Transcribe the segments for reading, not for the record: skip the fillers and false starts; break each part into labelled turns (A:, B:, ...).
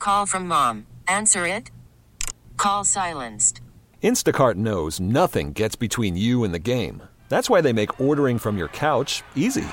A: call from mom. Answer it. Call silenced.
B: Instacart knows nothing gets between you and the game. That's why they make ordering from your couch easy.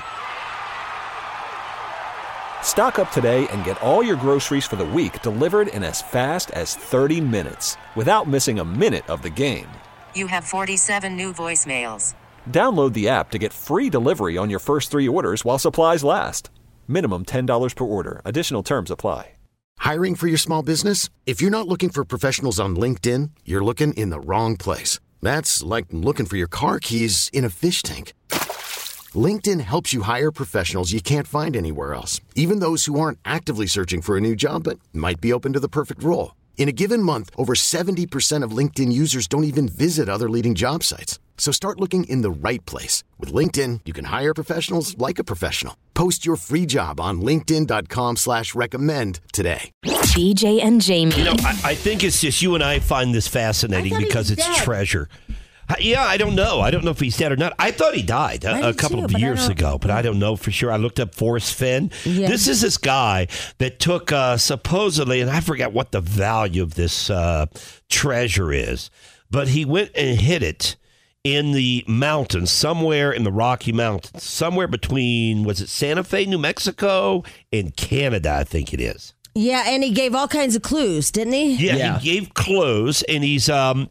B: Stock up today and get all your groceries for the week delivered in as fast as 30 minutes without missing a minute of the game.
A: You have 47 new voicemails.
B: Download the app to get free delivery on your first 3 orders while supplies last. Minimum $10 per order. Additional terms apply.
C: Hiring for your small business? If you're not looking for professionals on LinkedIn, you're looking in the wrong place. That's like looking for your car keys in a fish tank. LinkedIn helps you hire professionals you can't find anywhere else, even those who aren't actively searching for a new job but might be open to the perfect role. In a given month, over 70% of LinkedIn users don't even visit other leading job sites. So start looking in the right place. With LinkedIn, you can hire professionals like a professional. Post your free job on linkedin.com/recommend today.
D: BJ and Jamie.
E: You know, I think it's just you and I find this fascinating because it's treasure. Yeah, I don't know. I don't know if he's dead or not. I thought he died a couple of years ago, but I don't know for sure. I looked up Forrest Fenn. Yeah. This is this guy that took supposedly, and I forget what the value of this treasure is, but he went and hid it in the mountains, somewhere in the Rocky Mountains, somewhere between, was it Santa Fe, New Mexico, and Canada, I think it is.
F: Yeah, and he gave all kinds of clues, didn't he?
E: Yeah, he gave clues, and he's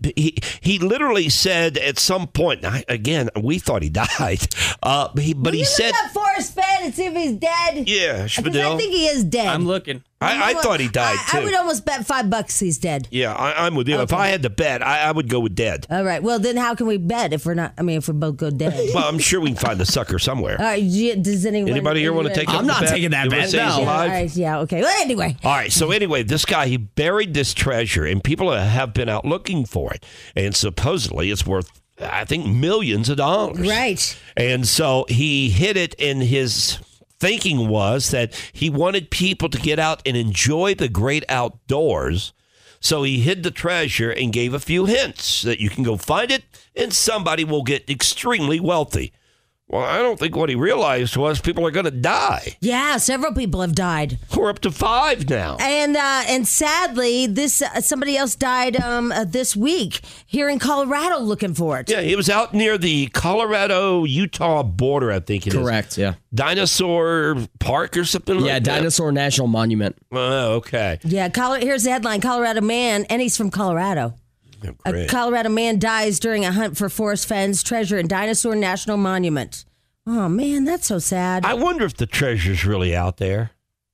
E: he literally said at some point. Again, we thought he died, but he said,
F: "Look up Forrest Fenn and see if he's dead."
E: Yeah,
F: because I think he is dead.
G: I'm looking.
E: I thought he died too.
F: I would almost bet $5 he's dead.
E: Yeah, I'm with you. Okay. If I had to bet, I would go with dead.
F: All right. Well, then how can we bet if we're not? I mean, if we both go dead.
E: Well, I'm sure we can find the sucker somewhere.
F: All right. Does
E: anybody here want to take?
G: I'm not taking that bet. No.
F: All right. Yeah. Okay. Well, anyway.
E: All right. So anyway, this guy, he buried this treasure, and people have been out looking for it, and supposedly it's worth, I think, millions of dollars.
F: Right.
E: And so he hid it in his thinking was that he wanted people to get out and enjoy the great outdoors. So he hid the treasure and gave a few hints that you can go find it and somebody will get extremely wealthy. Well, I don't think what he realized was people are going to die.
F: Yeah, several people have died.
E: We're up to 5 now.
F: And sadly, this somebody else died this week here in Colorado looking for it.
E: Yeah, he was out near the Colorado-Utah border, I think it is.
G: Correct, yeah.
E: Dinosaur Park or something like that?
G: Yeah, Dinosaur National Monument.
E: Oh, okay.
F: Yeah, here's the headline, Colorado man, and he's from Colorado.
E: Great.
F: A Colorado man dies during a hunt for Forrest Fenn's treasure in Dinosaur National Monument. Oh, man, that's so sad.
E: I wonder if the treasure's really out there.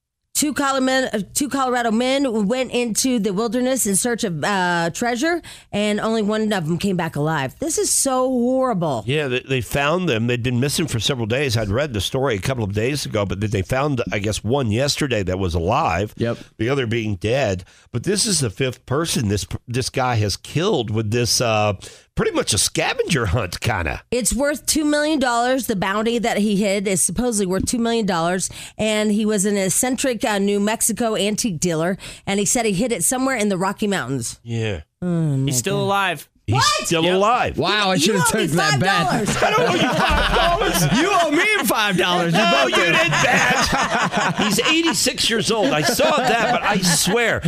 F: 2 Colorado men went into the wilderness in search of treasure, and only one of them came back alive. This is so horrible.
E: Yeah, they found them. They'd been missing for several days. I'd read the story a couple of days ago, but they found, I guess, one yesterday that was alive.
G: Yep. The
E: other being dead. But this is the 5th person this guy has killed with this pretty much a scavenger hunt, kind of.
F: It's worth $2 million. The bounty that he hid is supposedly worth $2 million. And he was an eccentric New Mexico antique dealer. And he said he hid it somewhere in the Rocky Mountains.
E: Yeah.
G: He's still alive.
E: He's still alive.
G: Wow, I should have took that bet.
E: I don't owe you $5.
G: You owe me $5.
E: No, you didn't bet. He's 86 years old. I saw that, but I swear,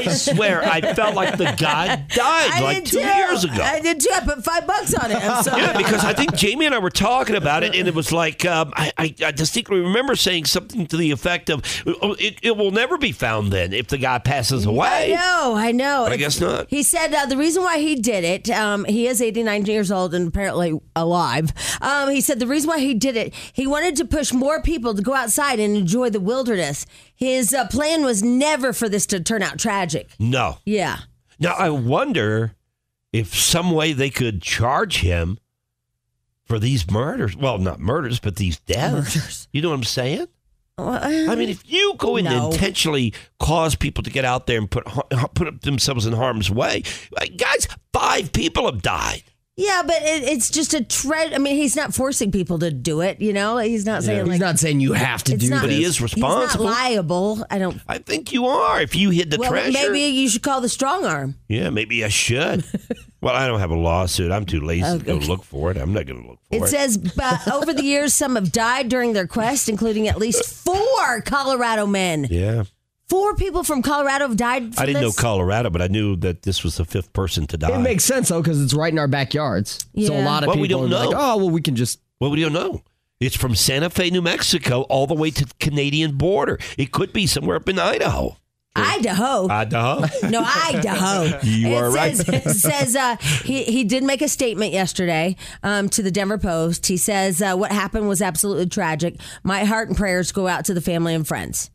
E: I felt like the guy died like 2 years ago.
F: I did too. I put $5 on it. I'm sorry.
E: Yeah, because I think Jamie and I were talking about it, and it was like, I distinctly remember saying something to the effect of, it will never be found then if the guy passes away.
F: I know.
E: But I guess not.
F: He said the reason why he did it, he is 89 years old and apparently alive. He said the reason why he did it, he wanted to push more people to go outside and enjoy the wilderness. His plan was never for this to turn out tragic.
E: No.
F: Yeah.
E: Now, I wonder if some way they could charge him for these murders. Well, not murders, but these deaths.
F: Murders.
E: You know what I'm saying? I mean, if you go in and intentionally cause people to get out there and put themselves in harm's way, guys, 5 people have died.
F: Yeah, but it's just a I mean, he's not forcing people to do it, you know? He's not saying
G: he's not saying you have to do it.
E: But he is responsible.
F: He's not liable.
E: I think you are if you hid the treasure.
F: Maybe you should call the strong arm.
E: Yeah, maybe I should. Well, I don't have a lawsuit. I'm too lazy to go look for it. I'm not going to look for it.
F: It says over the years, some have died during their quest, including at least 4 Colorado men.
E: Yeah.
F: 4 people from Colorado have died from
E: I didn't know
F: this?
E: Colorado, but I knew that this was the 5th person to die.
G: It makes sense, though, because it's right in our backyards. So a
F: Yeah.
G: lot of
E: Well, we
G: people
E: don't
G: are like,
E: know.
G: oh, well, we can just...
E: Well, we don't know. It's from Santa Fe, New Mexico, all the way to the Canadian border. It could be somewhere up in Idaho.
F: Idaho. No, Idaho.
E: You are right.
F: It says he did make a statement yesterday to the Denver Post. He says, what happened was absolutely tragic. My heart and prayers go out to the family and friends.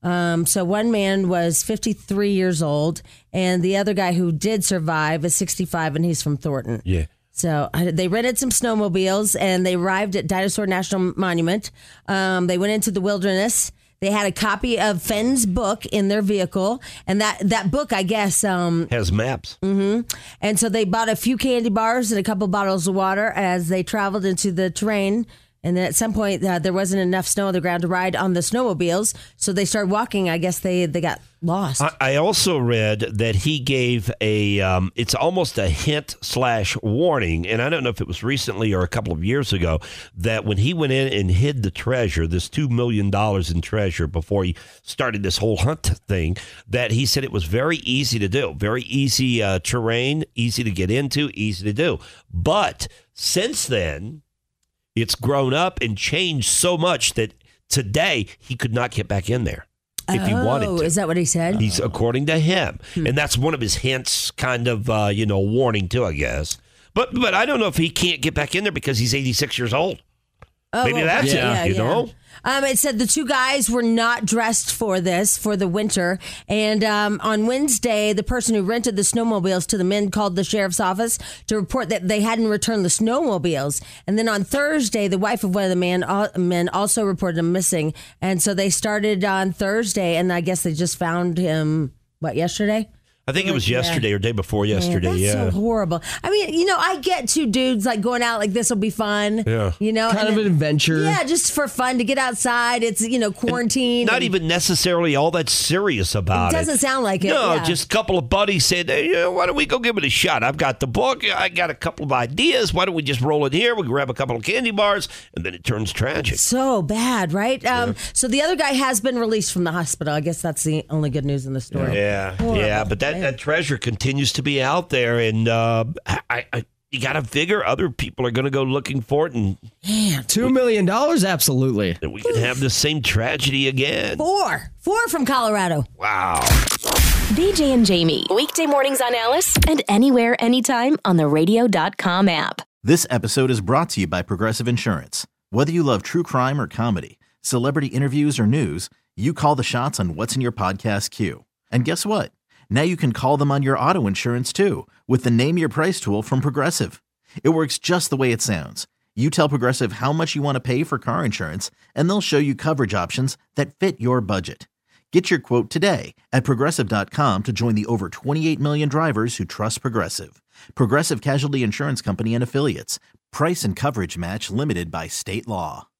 F: So one man was 53 years old, and the other guy who did survive is 65, and he's from Thornton.
E: Yeah.
F: So they rented some snowmobiles, and they arrived at Dinosaur National Monument. They went into the wilderness. They had a copy of Fenn's book in their vehicle, and that book, I guess,
E: Has maps.
F: and so they bought a few candy bars and a couple bottles of water as they traveled into the terrain. And then at some point, there wasn't enough snow on the ground to ride on the snowmobiles, so they started walking. I guess they got lost.
E: I also read that he gave it's almost a hint/warning, and I don't know if it was recently or a couple of years ago, that when he went in and hid the treasure, this $2 million in treasure, before he started this whole hunt thing, that he said it was very easy to do, very easy terrain, easy to get into, easy to do. But since then, it's grown up and changed so much that today he could not get back in there if he wanted to.
F: Is that what he said?
E: He's according to him, and that's one of his hints, kind of warning too, I guess. But I don't know if he can't get back in there because he's 86 years old. Maybe that's it. You know.
F: It said the 2 guys were not dressed for the winter. And on Wednesday, the person who rented the snowmobiles to the men called the sheriff's office to report that they hadn't returned the snowmobiles. And then on Thursday, the wife of one of the men also reported him missing. And so they started on Thursday, and I guess they just found him, yesterday?
E: I think it was yesterday or day before yesterday.
F: That's so horrible. I mean, I get 2 dudes like going out like this will be fun.
E: Yeah.
G: Kind of an adventure.
F: Yeah, just for fun to get outside. It's, quarantine.
E: Not even necessarily all that serious about it.
F: Doesn't sound like it.
E: No,
F: yeah.
E: just a couple of buddies said, hey, why don't we go give it a shot? I've got the book. I got a couple of ideas. Why don't we just roll it here? We grab a couple of candy bars, and then it turns tragic.
F: So bad, right? So the other guy has been released from the hospital. I guess that's the only good news in the story.
E: Yeah, but that treasure continues to be out there, and you got to figure other people are going to go looking for it, and
G: $2 million, absolutely.
E: we can have the same tragedy again.
F: 4 from Colorado.
E: Wow.
D: BJ and Jamie, weekday mornings on Alice and anywhere, anytime on the radio.com app.
H: This episode is brought to you by Progressive Insurance. Whether you love true crime or comedy, celebrity interviews or news, you call the shots on what's in your podcast queue. And guess what? Now you can call them on your auto insurance too with the Name Your Price tool from Progressive. It works just the way it sounds. You tell Progressive how much you want to pay for car insurance, and they'll show you coverage options that fit your budget. Get your quote today at Progressive.com to join the over 28 million drivers who trust Progressive. Progressive Casualty Insurance Company and Affiliates. Price and coverage match limited by state law.